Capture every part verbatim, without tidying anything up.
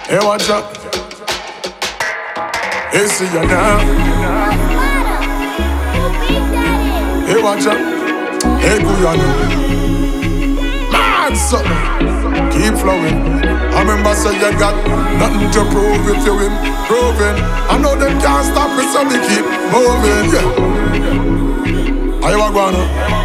Hey, watch out. Hey, see you now. Hey, watch out. Hey, Guyana. Man, something. Keep flowing. I remember say you got nothing to prove if you win. Proving. I know them can't stop me, so me keep moving. Yeah. Are you a guana?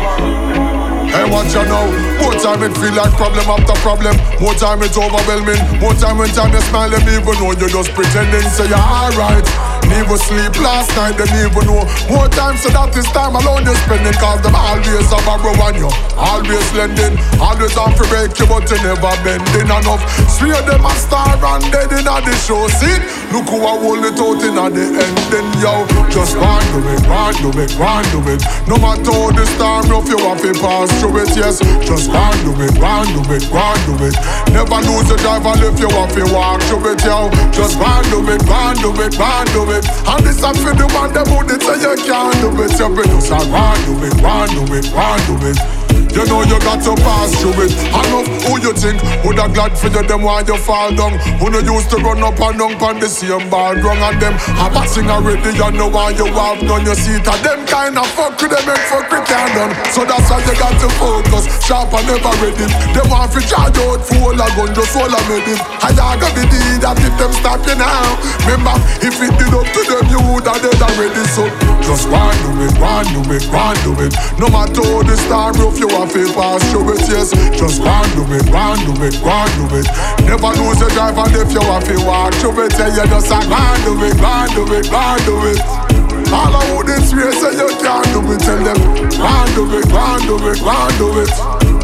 Hey, watch out now. More time it feel like problem after problem. More time it's overwhelming. More time when time you smile, them even know you're just pretending. Say you're alright. Never sleep last night, they never know. More time, so that this time alone you're spending. Cause them always have a row on you. Always lending. Always have to break you, but you never bending enough. Swear them a star and dead in the show. See? Look who I hold it out in the ending, yo. Just go and do it, go and do it, go and do it. No matter how the storm rough, you have to pass through it, yes. Just go and do it, go and do it, go and do it. Never lose the drive and if you have to walk through it, yo. Just go and do it, go and do it, go and do it. And this I'm for the one that would say you can't do it. You better just go and do it, go and do it, go and do it. You know you got to pass through it. Enough who you think would have glad for you, them while you fall down. Who no used to run up and down on the same bar wrong. And them have a sing already, you know why you have done your seat. And them kind of fuck with them and fuck with them done. So that's why you got to focus. Sharp and never ready. Them want to charge out full of gun, just all of me. I got the deed that if them stop you now. Remember, if it did up to them, you would have dead already. So just go and do it, go and do it, go and do it. No matter how the storm rough you have to pass through it, yes. Just go and do it, go and do it, go and do it. Never lose the drive and if you have to walk through it, yeah, you just go and do it, go and do it, go and do it. All of who this way say you can't do it, tell them go and do it, go and do it, go and do it.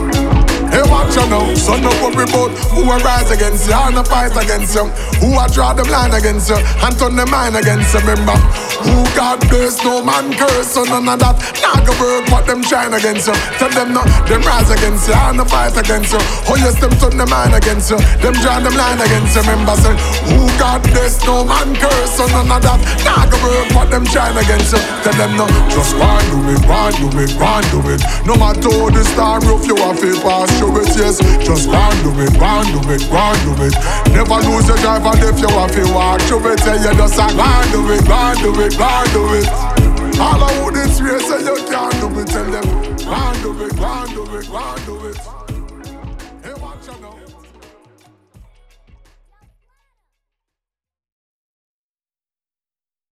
Hey, watch you now, son up worry about who will rise against you and fight against you. Who will draw them line against you and turn them mind against you, remember. Who God bless, no man curse, so none of that. Not go work what them trying against you. Tell them no, them rise against you and fight against you. Oh yes, them turn them mind against you. Them draw them line against you, remember. Say, who God bless, no man curse, so none of that. Not go work what them trying against you. Tell them no, just go and do it, go and do it, go and do it. No matter how the storm rough you have to pass through it, yes. Just go and do it, go and do it, go and do it. Never lose your drive and if you have to walk through it, yeah, you just go and do it, go and do it, go and do it.